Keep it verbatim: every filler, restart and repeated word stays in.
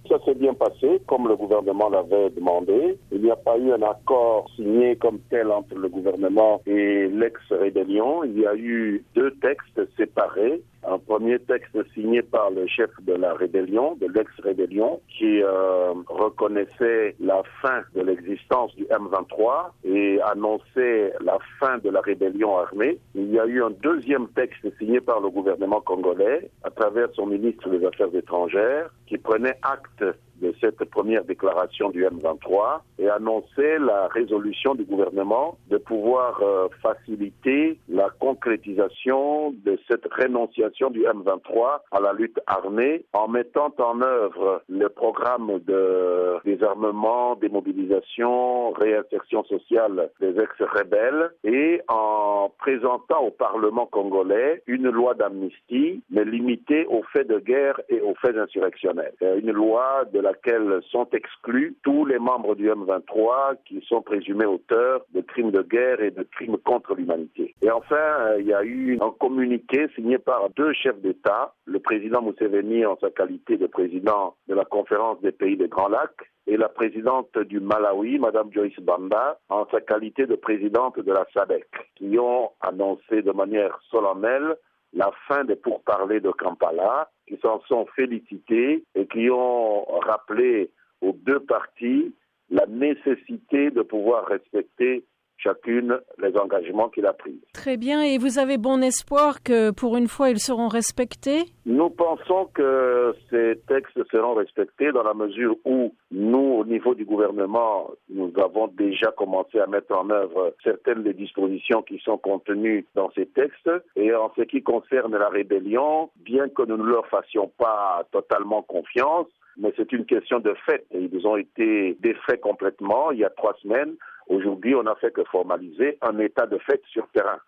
Ça s'est bien passé, comme le gouvernement l'avait demandé. Il n'y a pas eu un accord signé comme tel entre le gouvernement et l'ex-rébellion. Il y a eu deux textes séparés. Un premier texte signé par le chef de la rébellion, de l'ex-rébellion, qui euh, reconnaissait la fin de l'existence du M vingt-trois et annonçait la fin de la rébellion armée. Il y a eu un deuxième texte signé par le gouvernement congolais, à travers son ministre des Affaires étrangères, qui prenait acte de cette première déclaration du M vingt-trois et annonçait la résolution du gouvernement de pouvoir euh, faciliter la concrétisation de cette rénonciation du M vingt-trois à la lutte armée en mettant en œuvre le programme de désarmement, démobilisation, réinsertion sociale des ex-rebelles et en présentant au Parlement congolais une loi d'amnistie mais limitée aux faits de guerre et aux faits insurrectionnels. Une loi de laquelle sont exclus tous les membres du M vingt-trois qui sont présumés auteurs de crimes de guerre et de crimes contre l'humanité. Et enfin, il y a eu un communiqué signé par deux chefs d'État, le président Museveni en sa qualité de président de la conférence des pays des Grands Lacs et la présidente du Malawi, Madame Joyce Banda, en sa qualité de présidente de la S A D C, qui ont annoncé de manière solennelle la fin des pourparlers de Kampala, qui s'en sont félicités et qui ont rappelé aux deux parties la nécessité de pouvoir respecter chacune les engagements qu'il a pris. Très bien. Et vous avez bon espoir que pour une fois ils seront respectés? Nous pensons que ces textes seront respectés dans la mesure où nous, au niveau du gouvernement, nous avons déjà commencé à mettre en œuvre certaines des dispositions qui sont contenues dans ces textes. Et en ce qui concerne la rébellion, bien que nous ne leur fassions pas totalement confiance, mais c'est une question de fait. Et ils ont été défaits complètement il y a trois semaines. Aujourd'hui, on n'a fait que formaliser un état de fait sur terrain.